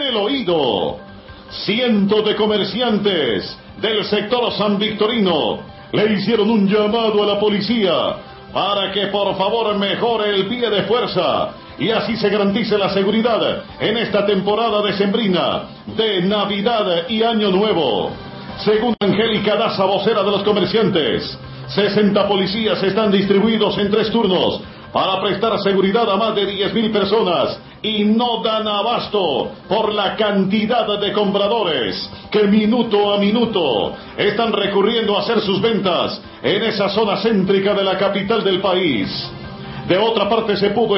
el oído. Cientos de comerciantes del sector San Victorino le hicieron un llamado a la policía para que por favor mejore el pie de fuerza y así se garantice la seguridad en esta temporada decembrina de Navidad y Año Nuevo. Según Angélica Daza, vocera de los comerciantes, 60 policías están distribuidos en 3 turnos para prestar seguridad a más de 10.000 personas y no dan abasto por la cantidad de compradores que minuto a minuto están recurriendo a hacer sus ventas en esa zona céntrica de la capital del país. De otra parte, se pudo